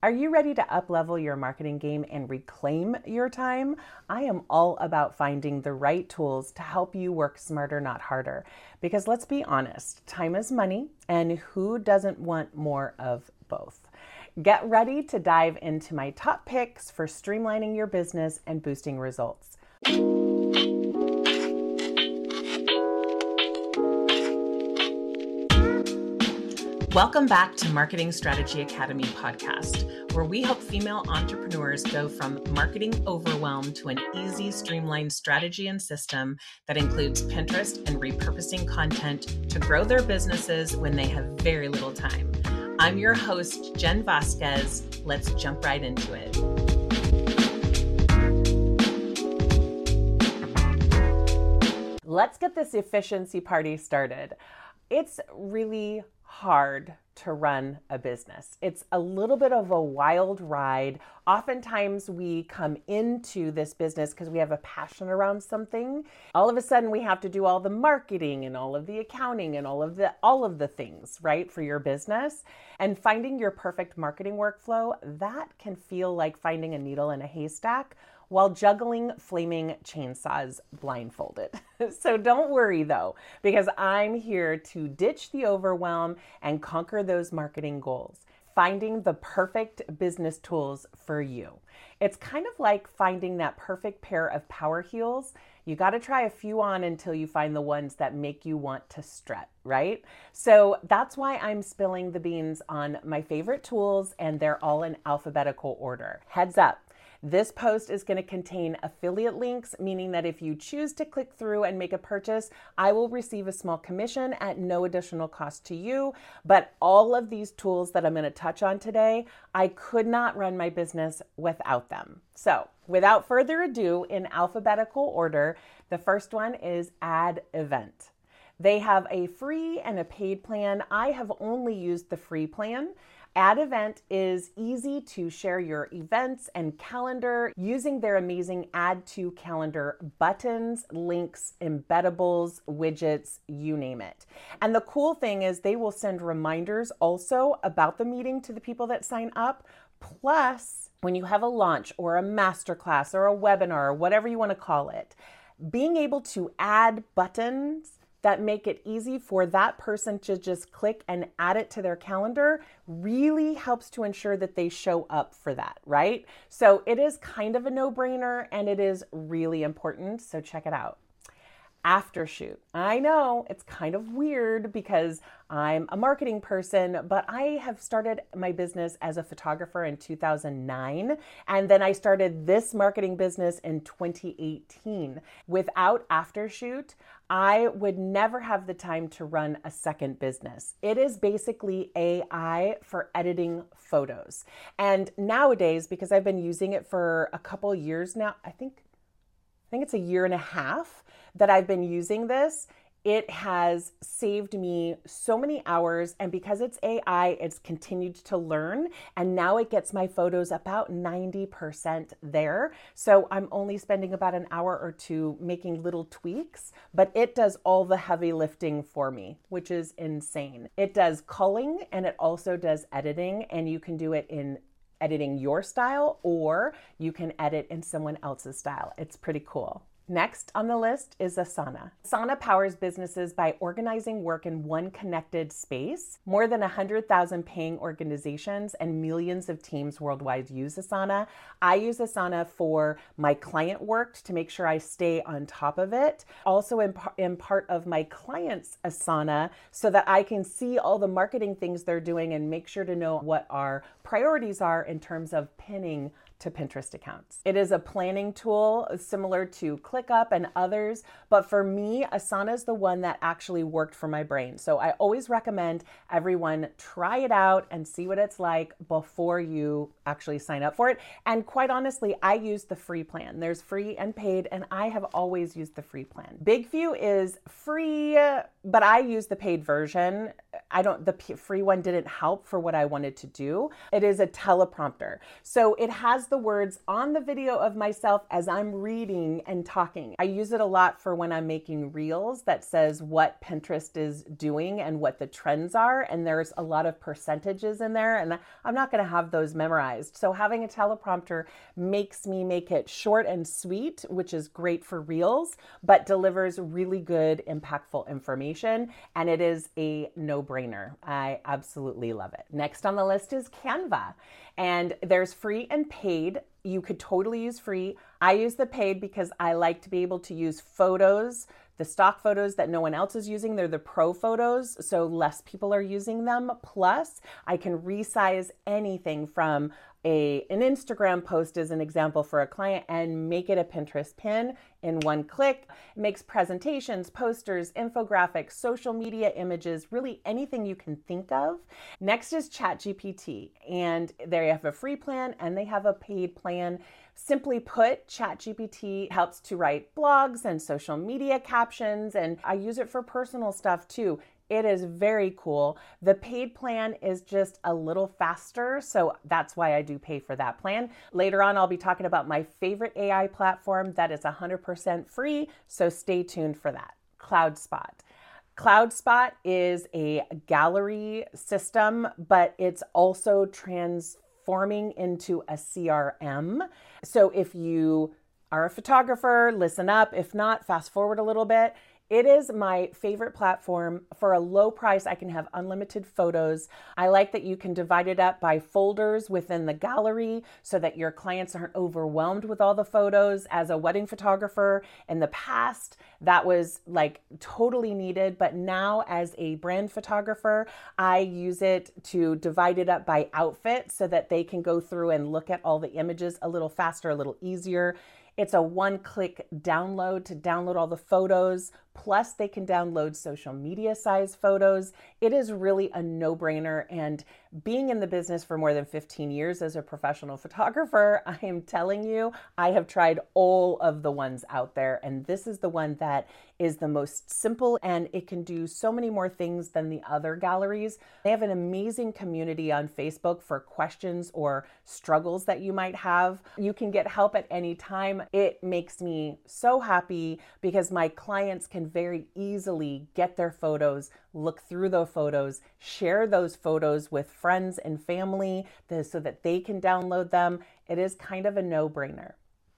Are you ready to uplevel your marketing game and reclaim your time? I am all about finding the right tools to help you work smarter, not harder. Because let's be honest, time is money, and who doesn't want more of both? Get ready to dive into my top picks for streamlining your business and boosting results. Welcome back to Marketing Strategy Academy podcast, where we help female entrepreneurs go from marketing overwhelm to an easy, streamlined strategy and system that includes Pinterest and repurposing content to grow their businesses when they have very little time. I'm your host, Jen Vasquez. Let's jump right into it. Let's get this efficiency party started. It's really hard to run a business. It's a little bit of a wild ride. Oftentimes we come into this business because we have a passion around something. All of a sudden we have to do all the marketing and all of the accounting and all of the things, right, for your business. And finding your perfect marketing workflow, that can feel like finding a needle in a haystack while juggling flaming chainsaws blindfolded. So don't worry though, because I'm here to ditch the overwhelm and conquer those marketing goals, finding the perfect business tools for you. It's kind of like finding that perfect pair of power heels. You got to try a few on until you find the ones that make you want to strut, right? So that's why I'm spilling the beans on my favorite tools, and they're all in alphabetical order. Heads up. This post is going to contain affiliate links, meaning that if you choose to click through and make a purchase, I will receive a small commission at no additional cost to you. But all of these tools that I'm going to touch on today, I could not run my business without them. So without further ado, in alphabetical order, the first one is Add Event. They have a free and a paid plan. I have only used the free plan. Add Event is easy to share your events and calendar using their amazing Add to Calendar buttons, links, embeddables, widgets, you name it. And the cool thing is they will send reminders also about the meeting to the people that sign up. Plus, when you have a launch or a masterclass or a webinar or whatever you want to call it, being able to add buttons that make it easy for that person to just click and add it to their calendar really helps to ensure that they show up for that, right? So it is kind of a no-brainer and it is really important, so check it out. Aftershoot. I know it's kind of weird because I'm a marketing person, but I have started my business as a photographer in 2009, and then I started this marketing business in 2018. Without Aftershoot, I would never have the time to run a second business. It is basically AI for editing photos. And nowadays, because I've been using it for a couple years now, I think it's a year and a half that I've been using this. It has saved me so many hours, and because it's AI, it's continued to learn, and now it gets my photos about 90% there. So I'm only spending about an hour or two making little tweaks, but it does all the heavy lifting for me, which is insane. It does culling and it also does editing, and you can do it in editing your style, or you can edit in someone else's style. It's pretty cool. Next on the list is Asana. Asana powers businesses by organizing work in one connected space. More than 100,000 paying organizations and millions of teams worldwide use Asana. I use Asana for my client work to make sure I stay on top of it. Also in part of my clients' Asana so that I can see all the marketing things they're doing and make sure to know what our priorities are in terms of pinning to Pinterest accounts. It is a planning tool similar to ClickUp and others, but for me, Asana is the one that actually worked for my brain. So I always recommend everyone try it out and see what it's like before you actually sign up for it. And quite honestly, I use the free plan. There's free and paid, and I have always used the free plan. Big View is free but I use the paid version. The free one didn't help for what I wanted to do. It is a teleprompter. So it has the words on the video of myself as I'm reading and talking. I use it a lot for when I'm making reels that says what Pinterest is doing and what the trends are. And there's a lot of percentages in there, and I'm not going to have those memorized. So having a teleprompter makes me make it short and sweet, which is great for reels, but delivers really good, impactful information. And it is a no-brainer. I absolutely love it. Next on the list is Canva. And there's free and paid. You could totally use free. I use the paid because I like to be able to use photos, the stock photos that no one else is using. They're the pro photos, so less people are using them. Plus, I can resize anything from an Instagram post as an example for a client and make it a Pinterest pin in one click. It makes presentations, posters, infographics, social media images, really anything you can think of. Next is ChatGPT, and they have a free plan and they have a paid plan. Simply put, ChatGPT helps to write blogs and social media captions, and I use it for personal stuff too. It is very cool. The paid plan is just a little faster, so that's why I do pay for that plan. Later on, I'll be talking about my favorite AI platform that is 100% free, so stay tuned for that. CloudSpot. CloudSpot is a gallery system, but it's also transforming into a CRM. So if you are a photographer, listen up. If not, fast forward a little bit. It is my favorite platform. For a low price, I can have unlimited photos. I like that you can divide it up by folders within the gallery so that your clients aren't overwhelmed with all the photos. As a wedding photographer in the past, that was like totally needed. But now as a brand photographer, I use it to divide it up by outfit so that they can go through and look at all the images a little faster, a little easier. It's a one-click download to download all the photos. Plus, they can download social media size photos. It is really a no-brainer. And being in the business for more than 15 years as a professional photographer, I am telling you, I have tried all of the ones out there. And this is the one that is the most simple, and it can do so many more things than the other galleries. They have an amazing community on Facebook for questions or struggles that you might have. You can get help at any time. It makes me so happy because my clients can very easily get their photos, look through those photos, share those photos with friends and family so that they can download them. It is kind of a no-brainer.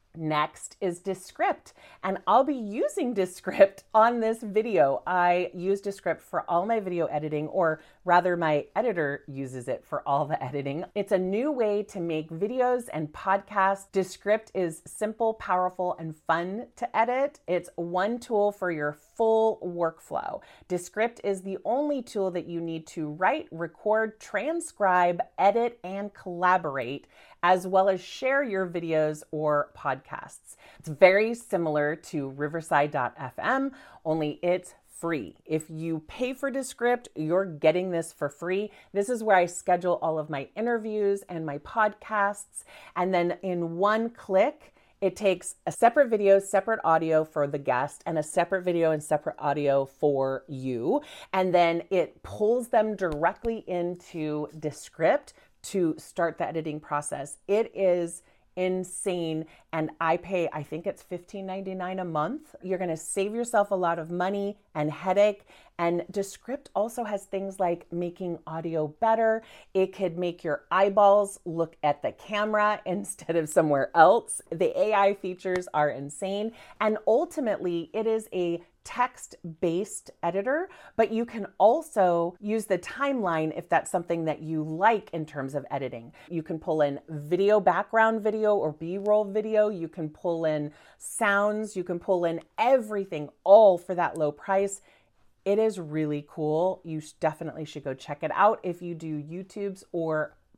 Next is Descript, and I'll be using Descript on this video. I use Descript for all my video editing, or rather my editor uses it for all the editing. It's a new way to make videos and podcasts. Descript is simple, powerful, and fun to edit. It's one tool for your full workflow. Descript is the only tool that you need to write, record, transcribe, edit, and collaborate, as well as share your videos or podcasts. It's very similar to Riverside.fm, only it's free. If you pay for Descript, you're getting this for free. This is where I schedule all of my interviews and my podcasts. And then in one click, it takes a separate video, separate audio for the guest, and a separate video and separate audio for you. And then it pulls them directly into Descript to start the editing process. It is insane. And I pay, I think it's $15.99 a month. You're going to save yourself a lot of money and headache. And Descript also has things like making audio better. It could make your eyeballs look at the camera instead of somewhere else. The AI features are insane. And ultimately, it is a text-based editor, but you can also use the timeline if that's something that you like in terms of editing. You can pull in video, background video, or B-roll video. You can pull in sounds. You can pull in everything, all for that low price. It is really cool. You definitely should go check it out if you do YouTubes or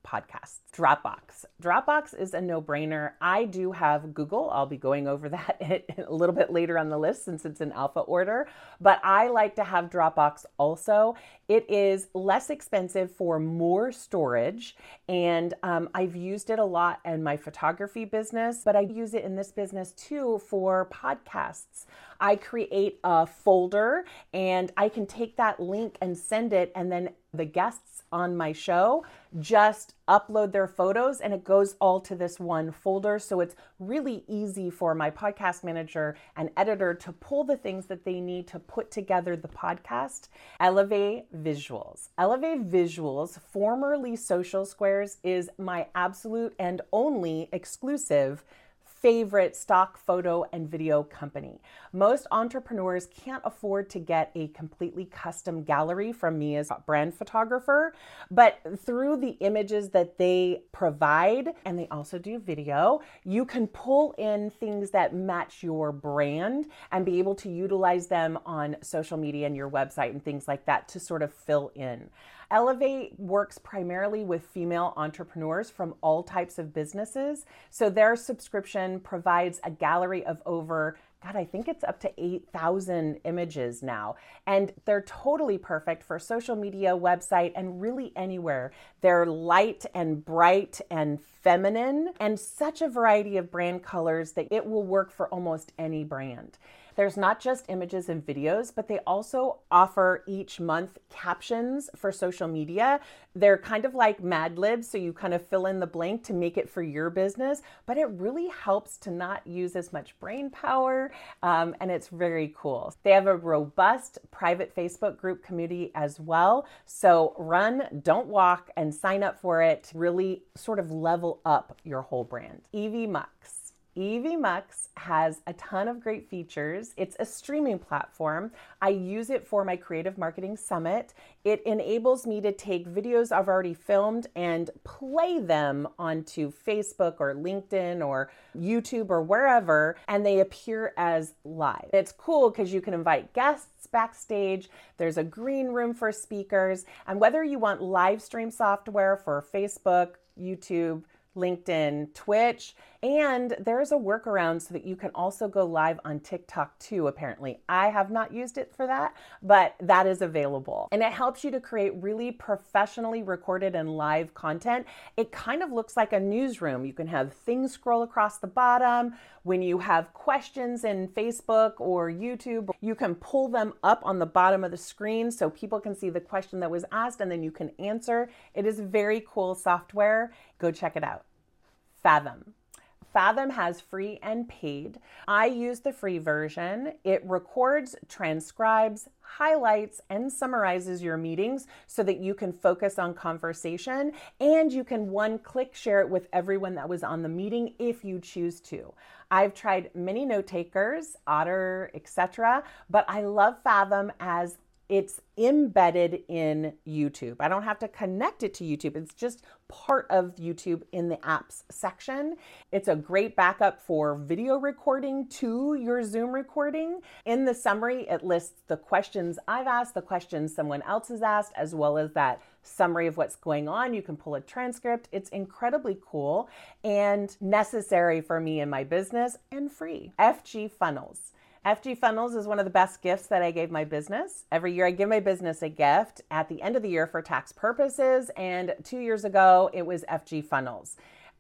podcasts. Dropbox. Dropbox is a no-brainer. I do have Google. I'll be going over that a little bit later on the list since it's in alpha order, but I like to have Dropbox also. It is less expensive for more storage, and I've used it a lot in my photography business, but I use it in this business too for podcasts. I create a folder and I can take that link and send it, and then the guests on my show just upload their photos and it goes all to this one folder. So it's really easy for my podcast manager and editor to pull the things that they need to put together the podcast. Elevate Visuals. Elevate Visuals, formerly Social Squares, is my absolute and only exclusive favorite stock photo and video company. Most entrepreneurs can't afford to get a completely custom gallery from me as a brand photographer, but through the images that they provide, and they also do video, you can pull in things that match your brand and be able to utilize them on social media and your website and things like that to sort of fill in. Elevate works primarily with female entrepreneurs from all types of businesses. So their subscription provides a gallery of over, I think it's up to 8,000 images now. And they're totally perfect for social media, website, and really anywhere. They're light and bright and feminine and such a variety of brand colors that it will work for almost any brand. There's not just images and videos, but they also offer each month captions for social media. They're kind of like Mad Libs, so you kind of fill in the blank to make it for your business, but it really helps to not use as much brain power, and it's very cool. They have a robust private Facebook group community as well, so run, don't walk, and sign up for it to really sort of level up your whole brand. Evie Mux. Evie Mux has a ton of great features. It's a streaming platform. I use it for my Creative Marketing Summit. It enables me to take videos I've already filmed and play them onto Facebook or LinkedIn or YouTube or wherever, and they appear as live. It's cool because you can invite guests backstage. There's a green room for speakers, and whether you want live stream software for Facebook, YouTube, LinkedIn, Twitch, and there's a workaround so that you can also go live on TikTok too, apparently. I have not used it for that, but that is available. And it helps you to create really professionally recorded and live content. It kind of looks like a newsroom. You can have things scroll across the bottom. When you have questions in Facebook or YouTube, you can pull them up on the bottom of the screen so people can see the question that was asked and then you can answer. It is very cool software. Go check it out. Fathom. Fathom has free and paid. I use the free version. It records, transcribes, highlights, and summarizes your meetings so that you can focus on conversation, and you can one-click share it with everyone that was on the meeting if you choose to. I've tried many note takers, Otter, etc., but I love Fathom as it's embedded in YouTube. I don't have to connect it to YouTube. It's just part of YouTube in the apps section. It's a great backup for video recording to your Zoom recording. In the summary, it lists the questions I've asked, the questions someone else has asked, as well as that summary of what's going on. You can pull a transcript. It's incredibly cool and necessary for me in my business and free. FG Funnels. FG Funnels is one of the best gifts that I gave my business. Every year I give my business a gift at the end of the year for tax purposes, and 2 years ago it was FG Funnels.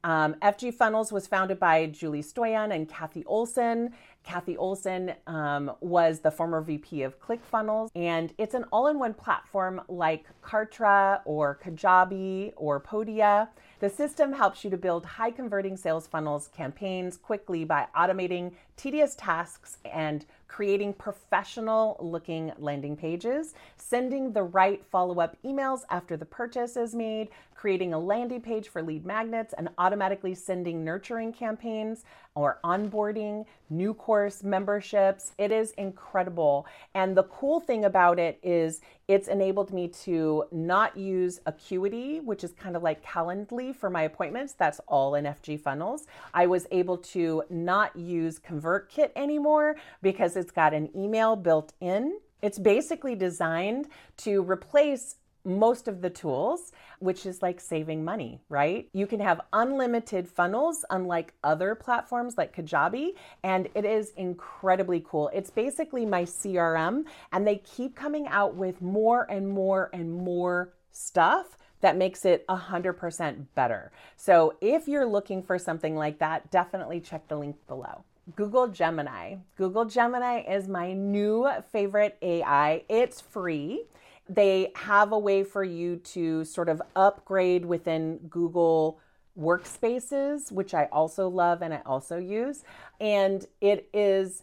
FG Funnels was founded by Julie Stoyan and Kathy Olson. Kathy Olson was the former VP of ClickFunnels, and it's an all-in-one platform like Kartra or Kajabi or Podia. The system helps you to build high-converting sales funnels campaigns quickly by automating tedious tasks and creating professional-looking landing pages, sending the right follow-up emails after the purchase is made, creating a landing page for lead magnets, and automatically sending nurturing campaigns or onboarding, new course memberships. It is incredible. And the cool thing about it is it's enabled me to not use Acuity, which is kind of like Calendly for my appointments. That's all in FG Funnels. I was able to not use ConvertKit anymore because it's got an email built in. It's basically designed to replace most of the tools, which is like saving money, right? You can have unlimited funnels, unlike other platforms like Kajabi, and it is incredibly cool. It's basically my CRM, and they keep coming out with more and more and more stuff that makes it 100% better. So if you're looking for something like that, definitely check the link below. Google Gemini. Google Gemini is my new favorite AI. It's free. They have a way for you to sort of upgrade within Google Workspaces, which I also love and I also use. And it is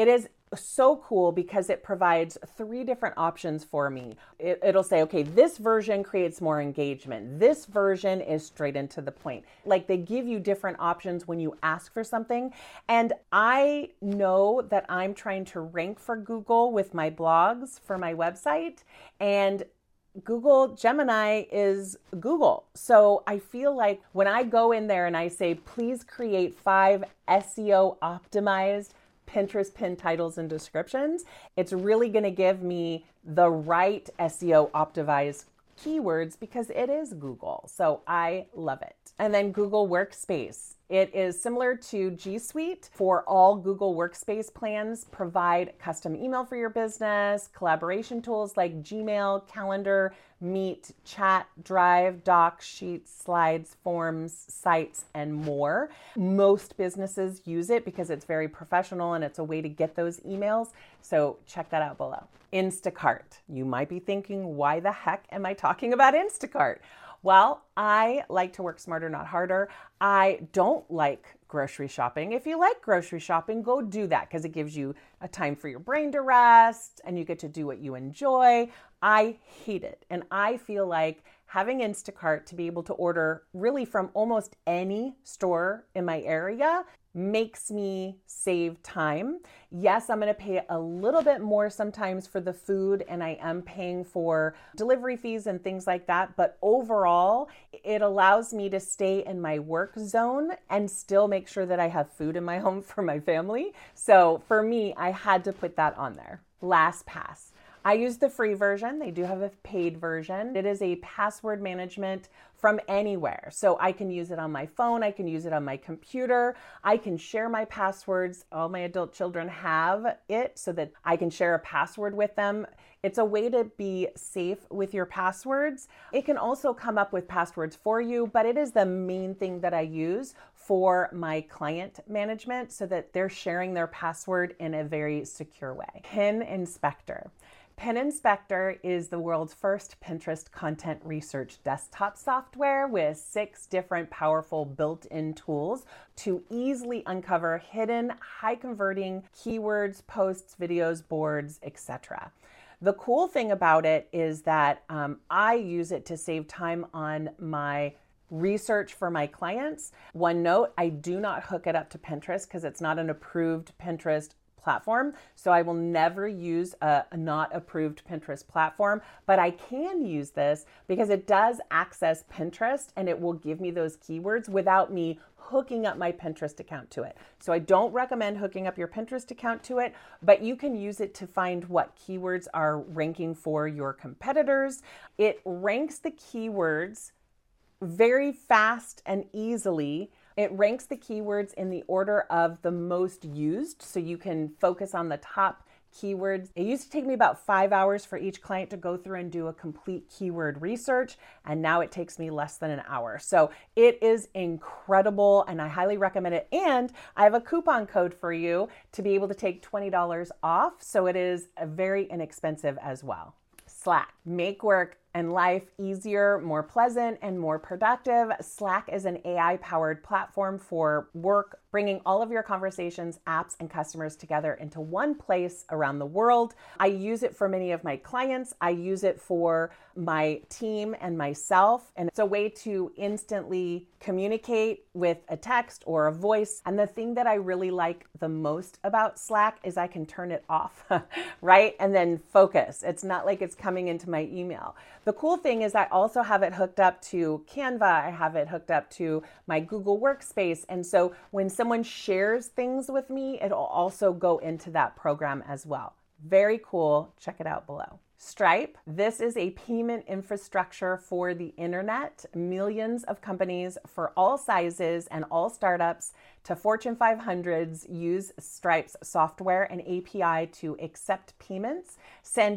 so cool because it provides 3 different options for me. It'll say, okay, this version creates more engagement. This version is straight into the point. Like, they give you different options when you ask for something. And I know that I'm trying to rank for Google with my blogs for my website, and Google Gemini is Google. So I feel like when I go in there and I say, please create 5 SEO optimized Pinterest pin titles and descriptions, it's really going to give me the right SEO optimized keywords because it is Google. So I love it. And then Google Workspace. It is similar to G Suite for all Google Workspace plans. Provide custom email for your business, collaboration tools like Gmail, Calendar, Meet, Chat, Drive, Docs, Sheets, Slides, Forms, Sites, and more. Most businesses use it because it's very professional and it's a way to get those emails. So check that out below. Instacart. You might be thinking, why the heck am I talking about Instacart? Well, I like to work smarter, not harder. I don't like grocery shopping. If you like grocery shopping, go do that because it gives you a time for your brain to rest and you get to do what you enjoy. I hate it. And I feel like having Instacart to be able to order really from almost any store in my area makes me save time. Yes, I'm going to pay a little bit more sometimes for the food, and I am paying for delivery fees and things like that. But overall, it allows me to stay in my work zone and still make sure that I have food in my home for my family. So for me, I had to put that on there. LastPass. I use the free version. They do have a paid version. It is a password management from anywhere. So I can use it on my phone. I can use it on my computer. I can share my passwords. All my adult children have it so that I can share a password with them. It's a way to be safe with your passwords. It can also come up with passwords for you, but it is the main thing that I use for my client management so that they're sharing their password in a very secure way. Pin Inspector. Pin Inspector is the world's first Pinterest content research desktop software with 6 different powerful built-in tools to easily uncover hidden, high-converting keywords, posts, videos, boards, etc. The cool thing about it is that I use it to save time on my research for my clients. One note, I do not hook it up to Pinterest because it's not an approved Pinterest platform. So I will never use a not approved Pinterest platform, but I can use this because it does access Pinterest and it will give me those keywords without me hooking up my Pinterest account to it. So I don't recommend hooking up your Pinterest account to it, but you can use it to find what keywords are ranking for your competitors. It ranks the keywords very fast and easily. It ranks the keywords in the order of the most used, so you can focus on the top keywords. It used to take me about 5 hours for each client to go through and do a complete keyword research, and now it takes me less than an hour. So it is incredible, and I highly recommend it. And I have a coupon code for you to be able to take $20 off, so it is very inexpensive as well. Slack. Make work and life easier, more pleasant, and more productive. Slack is an AI-powered platform for work, bringing all of your conversations, apps, and customers together into one place around the world. I use it for many of my clients. I use it for my team and myself, and it's a way to instantly communicate with a text or a voice. And the thing that I really like the most about Slack is I can turn it off, right? And then focus. It's not like it's coming into my email. The cool thing is I also have it hooked up to Canva. I have it hooked up to my Google Workspace. And so when someone shares things with me, it'll also go into that program as well. Very cool. Check it out below. Stripe. This is a payment infrastructure for the internet. Millions of companies for all sizes and all startups to Fortune 500s use Stripe's software and API to accept payments, send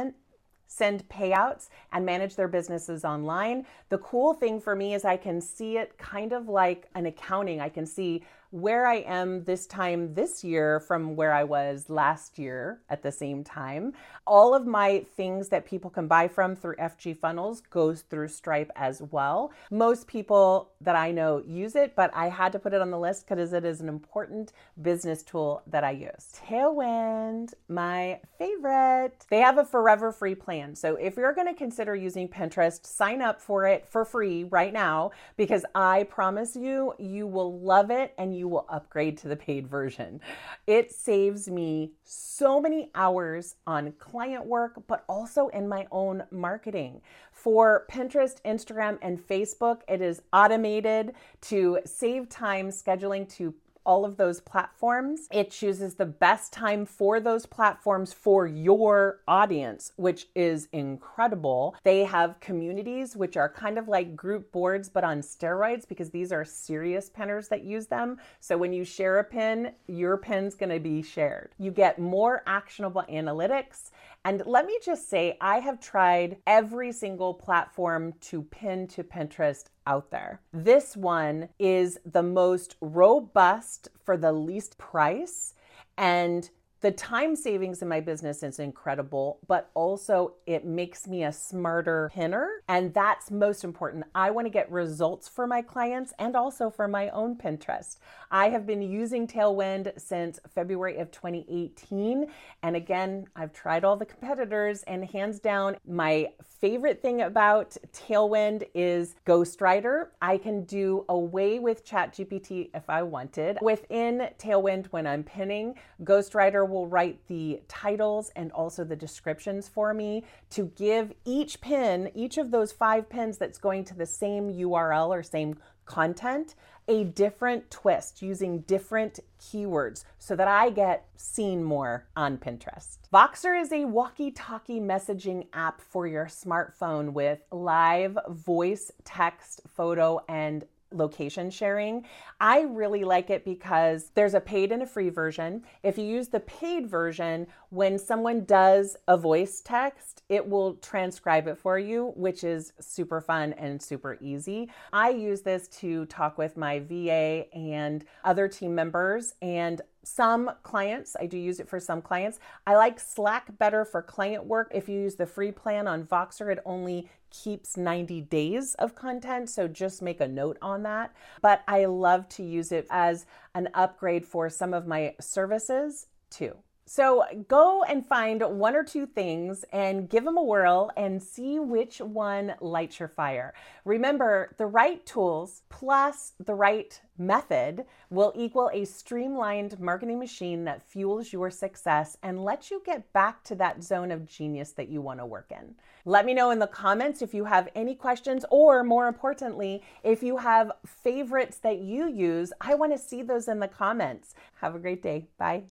payouts, and manage their businesses online. The cool thing for me is I can see it kind of like an accounting. I can see where I am this time this year from where I was last year at the same time. All of my things that people can buy from through FG Funnels goes through Stripe as well. Most people that I know use it, but I had to put it on the list because it is an important business tool that I use. Tailwind, my favorite. They have a forever free plan. So if you're going to consider using Pinterest, sign up for it for free right now, because I promise you, you will love it and you will upgrade to the paid version. It saves me so many hours on client work, but also in my own marketing. For Pinterest, Instagram, and Facebook, it is automated to save time scheduling to all of those platforms. It chooses the best time for those platforms for your audience, which is incredible. They have communities, which are kind of like group boards, but on steroids, because these are serious pinners that use them. So when you share a pin, your pin's going to be shared. You get more actionable analytics. And let me just say, I have tried every single platform to pin to Pinterest out there. This one is the most robust for the least price, and the time savings in my business is incredible, but also it makes me a smarter pinner. And that's most important. I want to get results for my clients and also for my own Pinterest. I have been using Tailwind since February of 2018. And again, I've tried all the competitors, and hands down, my favorite thing about Tailwind is Ghostwriter. I can do away with ChatGPT if I wanted. Within Tailwind, when I'm pinning, Ghostwriter will write the titles and also the descriptions for me to give each pin, each of those 5 pins that's going to the same URL or same content, a different twist using different keywords so that I get seen more on Pinterest. Voxer is a walkie-talkie messaging app for your smartphone with live voice, text, photo, and location sharing. I really like it because there's a paid and a free version. If you use the paid version, when someone does a voice text, it will transcribe it for you, which is super fun and super easy. I use this to talk with my VA and other team members, and some clients, I do use it for some clients. I like Slack better for client work. If you use the free plan on Voxer, it only keeps 90 days of content, so just make a note on that. But I love to use it as an upgrade for some of my services too. So go and find 1 or 2 things and give them a whirl and see which one lights your fire. Remember, the right tools plus the right method will equal a streamlined marketing machine that fuels your success and lets you get back to that zone of genius that you want to work in. Let me know in the comments if you have any questions, or more importantly, if you have favorites that you use. I want to see those in the comments. Have a great day. Bye.